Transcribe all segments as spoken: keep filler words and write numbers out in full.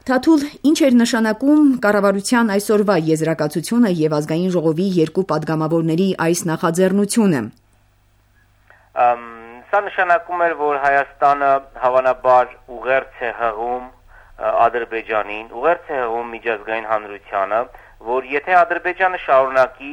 Թաթուլ, ինչ էր նշանակում կառավարության այսօրվա եզրակացությունը եւ ազգային ժողովի երկու падգամավորների այս նախաձեռնությունը։ Սա նշանակում էր, որ Հայաստանը հավանաբար ուղերձ է հղում Ադրբեջանին, ուղերձ է հղում միջազգային հանրությանը, որ եթե Ադրբեջանը շարունակի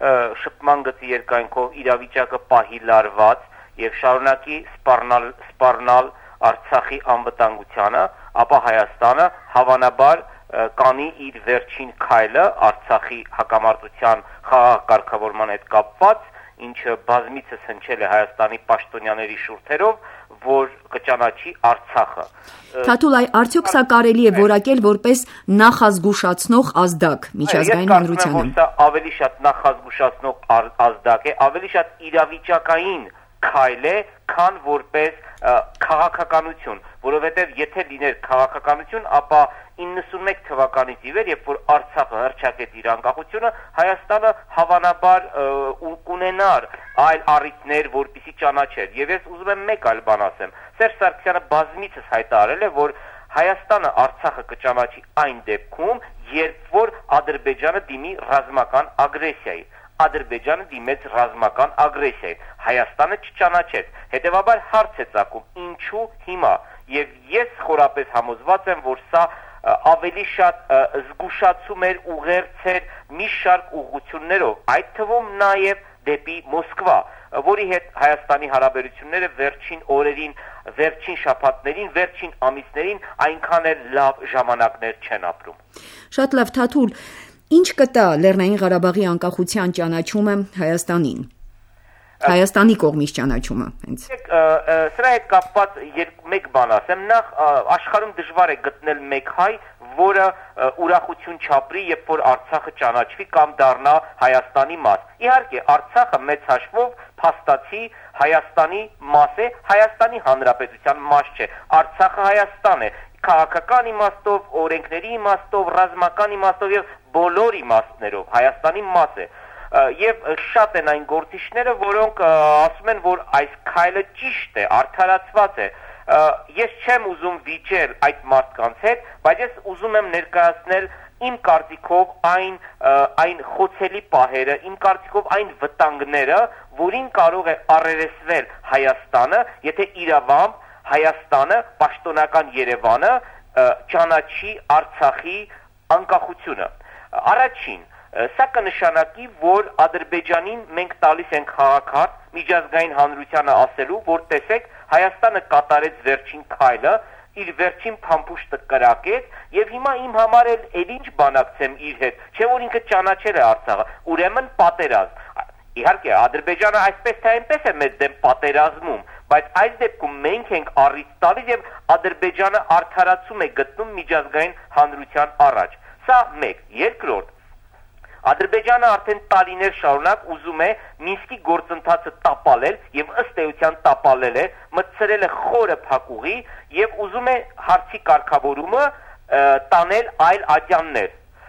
շփման գծի երկայնքով իրավիճակը պահի լարված եւ շարունակի սպառնալ սպառնալ Արցախի անվտանգությանը, ապա Հայաստանը հավանաբար կանի իր վերջին քայլը Արցախի հակամարտության խաղաղ կարգավորման հետ կապված, ինչը բազմիցս հնչել է Հայաստանի պաշտոնյաների շուրթերով, որ կճանաչի Արցախը։ Թաթուլ, արդյոք սա կարելի է որակել որպես նախազգուշացնող ազդակ միջազգային հանրությանը։ Ես կարծում եմ, որ սա ավելի շատ նախազգուշացնող ազդակ է, ավելի շատ իրավիճակային քայլ է, քան որպես քաղաքականություն, որովհետև եթե լիներ քաղաքականություն, ապա իննսունմեկ թվականից ի վեր, երբ որ Արցախը հռչակեց իր անկախությունը, Հայաստանը հավանաբար կունենար այլ առիթներ, որպեսզի ճանաչեր։ Եվ ես ուզում եմ մեկ այլ բան ասեմ։ Սերժ Սարգսյանը բազմիցս հայտարարել է, որ Հայաստանը Արցախը կճանաչի այն դեպքում, երբ որ Ադրբեջանը դիմի ռազմական ագրեսիայի։ Ադրբեջանը դիմեց ռազմական ագրեսիայի, Հայաստանը չճանաչեց, հետևաբար հարց է ծագում ինչու հիմա, եւ ես խորապես համոզված եմ, որ սա ավելի շատ զգուշացում էր ուղերձեր մի շարք ուղղություններով, այդ թվում նաեւ դեպի Մոսկվա, որի հետ Հայաստանի հարաբերությունները վերջին օրերին, վերջին շաբաթներին, վերջին ամիսներին այնքան էլ լավ ժամանակներ չեն ապրում։ Շատ լավ, Թաթուլ, ինչ կտա Լեռնային Ղարաբաղի անկախության ճանաչումը Հայաստանին։ Հայաստանի կողմից ճանաչումը, հենց։ Սրա հետ կապված մեկ բան ասեմ, նախ աշխարհում դժվար է գտնել մեկ հայ, որը ուրախություն չապրի, երբ որ Արցախը ճանաչվի կամ դառնա Հայաստանի մաս։ Իհարկե, Արցախը մեծ հաշվով փաստացի Հայաստանի մաս է, Հայաստանի Հանրապետության մաս չէ։ Արցախը Հայաստան է, քաղաքական իմաստով, օրենքների իմաստով, ռազմական իմաստով եւ բոլոր իմաստներով Հայաստանի մաս է։ Եվ շատ են այն գործիչները, որոնք ասում են, որ այս քայլը ճիշտ է, արդարացված է։ Ես չեմ ուզում վիճել այդ մարդկանց հետ, բայց ես ուզում եմ ներկայացնել իմ կարծիքով այն այն խոցելի պահերը, իմ կարծիքով այն վտանգները, որին կարող է առերեսվել Հայաստանը, եթե իրավամբ Հայաստանը, պաշտոնական Երևանը ճանաչի Արցախի անկախությունը։ Առաջին, սա կնշանակի, որ Ադրբեջանին մենք տալիս ենք խաղաքարտ միջազգային հանրությանը ասելու, որ տեսեք, Հայաստանը կատարեց վերջին քայլը, իր վերջին փամփուշտը կրակեց, եւ հիմա իմ համար էլ էլ ինչ բանակցեմ իր հետ, չէ՞ որ ինքը ճանաչել է Արցախը, ուրեմն պատերազմ։ Իհարկե, Ադրբեջանը այսպես թե այնպես է մեծ դեմ պատերազմում, բայց այս դեպքում մենք ենք առիթ տալիս եւ Ադրբեջանը արդարացում է գտնում միջազգային հանրության առաջ։ Սա մեկ, երկրորդ, Ադրբեջանը արդեն տարիներ շարունակ ուզում է Մինսկի գործընթացը տապալել եւ ըստ էության տապալել է, մտցրել է խորը փակուղի եւ ուզում է հարցի կարգավորումը տանել այլ ատյաններ։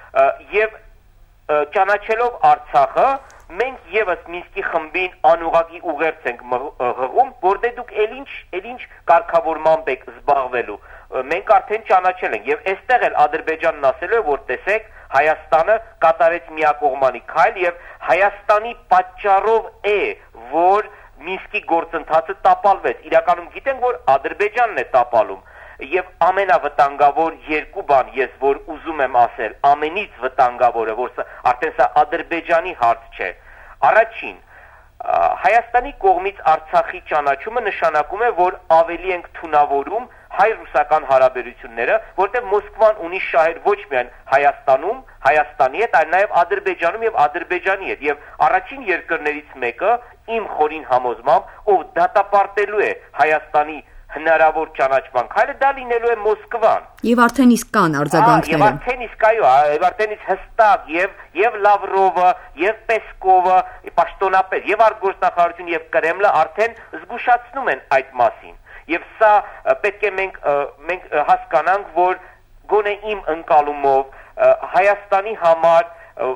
Եվ ճանաչելով Արցախը, մենք եւս Մինսկի խմբին անուղակի ուղերձ ենք հղում, որտեղ դուք ել-ինչ, ել-ինչ կարգավորմամբ եք զբաղվելու։ Մենք արդեն ճանաչել ենք եւ այստեղ էլ Ադրբեջանն ասել է, որ տեսեք, Հայաստանը կատարեց միակողմանի քայլ եւ Հայաստանի պատճառով է, որ Մինսկի գործընթացը տապալվեց։ Իրականում գիտենք, որ Ադրբեջանն է տապալում։ Եվ ամենավտանգավոր երկու բան ես որ ուզում եմ ասել, ամենից վտանգավորը, որ սա արդեն սա Ադրբեջանի հարց չէ։ Առաջին, Հայաստանի կողմից Արցախի ճանաչումը նշանակում է, որ ավելի ենք թունավորում հայ-ռուսական հարաբերությունները, որտեղ Մոսկվան ունի շահեր ոչ միայն Հայաստանում, Հայաստանի հետ, այլ նաև Ադրբեջանում եւ Ադրբեջանի հետ։ Եվ առաջին երկրներից մեկը իմ խորին համոզմամբ, ով դատապարտելու է Հայաստանի հնարավոր ճանաչման քայլը, դա լինելու է Մոսկվան։ Եվ արդեն իսկ կան արձագանքները։ Եվ արդեն իսկ այո, եւ արդեն իսկ հստակ եւ եւ Լավրովը, եւ Պեսկովը, պաշտոնապես եւ արտգործնախարարություն եւ Կրեմլը արդեն զգուշացնում են այդ մասին։ Եվ սա պետք է մենք մենք հասկանանք, որ գոնե իմ ընկալումով Հայաստանի համար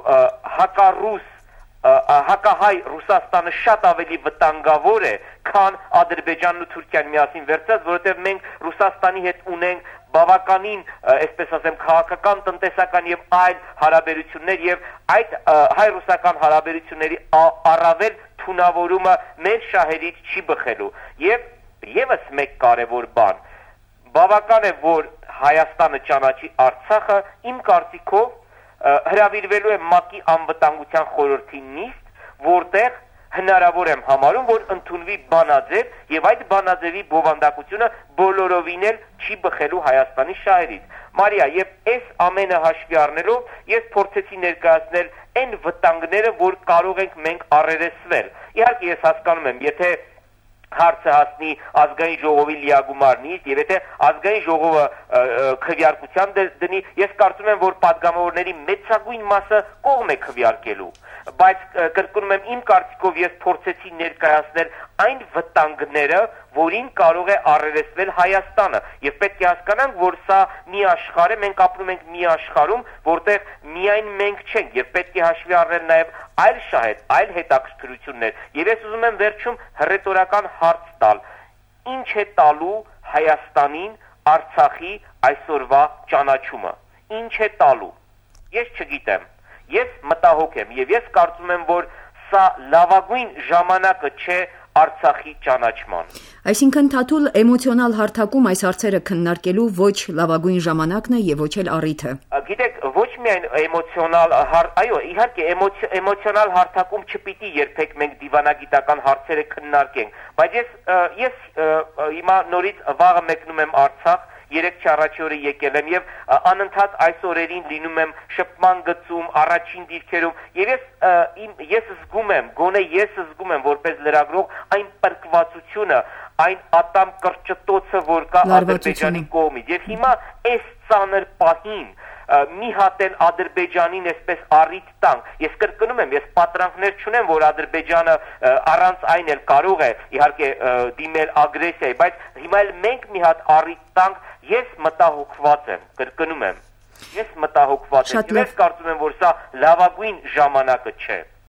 հակառուս հակահայ Ռուսաստանը շատ ավելի վտանգավոր է, քան Ադրբեջանն ու Թուրքիան միասին վերցած, որովհետև մենք Ռուսաստանի հետ ունենք բավականին, այսպես ասեմ, քաղաքական, տնտեսական եւ այլ հարաբերություններ եւ այդ հայ-ռուսական հարաբերությունների առավել թունավորումը մեր շահերից չի բխելու։ Եվ եւս մեկ կարեւոր բան, բավական է, որ Հայաստանը ճանաչի Արցախը, իմ կարծիքով հրավիրվելու է ՄԱԿ-ի անվտանգության խորհրդի նիստ, որտեղ հնարավոր եմ համարում, որ ընդունվի բանաձև եւ այդ բանաձևի բովանդակությունը բոլորովին էլ չի բխելու Հայաստանի շահերից։ Մարիա, եւ այս ամենը հաշվի առնելով ես փորձեցի ներկայացնել այն վտանգները, որ կարող ենք մենք առերեսվել։ Իհարկե ես հասկանում եմ, եթե հարցը հասնի ազգային ժողովի լիագումարնից եւ եթե ազգային ժողովը քվեարկության դնի, ես կարծում եմ, որ падգամավորների մեծագույն մասը կողմ է քվեարկելու, բայց կրկնում եմ, իմ կարծիքով ես փորձեցի ներկայացնել այն վտանգները, որին կարող է առերեսվել Հայաստանը եւ պետք է հասկանանք, որ սա մի աշխարհ է, մենք ապրում ենք մի աշխարհում, որտեղ միայն մենք չենք եւ պետք է հաշվի առնել նաեւ այլ շահեր, այլ հետաքրքրություններ։ Եվ ես ուզում եմ վերջում հռետորական հարց տալ. ինչ է տալու Հայաստանին Արցախի այսօրվա ճանաչումը։ Ինչ է տալու։ Ես չգիտեմ։ Ես մտահոգ եմ եւ ես կարծում եմ, որ սա լավագույն ժամանակը չէ Արցախի ճանաչման։ Այսինքն Թաթուլ էմոցիոնալ հարթակում այս հարցերը քննարկելու ոչ լավագույն ժամանակն է եւ ոչ էլ առիթը։ Գիտեք, ոչ միայն էմոցիոնալ, այո, իհարկե էմոցիոնալ հարթակում չպիտի երբեք մենք դիվանագիտական հարցերը քննարկենք, բայց ես ես հիմա նորից վաղը մեկնում եմ Արցախ, երեք չառաջի օրը եկել եմ եւ անընդհատ այս օրերին լինում եմ շփման գծում, առաջին դիրքերում եւ ես ես զգում եմ, գոնե ես զգում եմ որպես լրագրող այն պրկվածությունը, այն ատամ կրճտոցը, որ կա Ադրբեջանի կողմից եւ հիմա այս ծանր պահին մի հատ էլ Ադրբեջանին այսպես առիթ տանք։ Ես կրկնում եմ, ես պատրանքներ չունեմ, որ Ադրբեջանը առանց այն էլ կարող է իհարկե դիմել ագրեսիայի, բայց հիմա էլ մենք մի հատ առիթ տանք, ես մտահոգված եմ, կրկնում եմ։ Ես մտահոգված եմ։ Ես կարծում եմ, որ սա լավագույն ժամանակը չէ։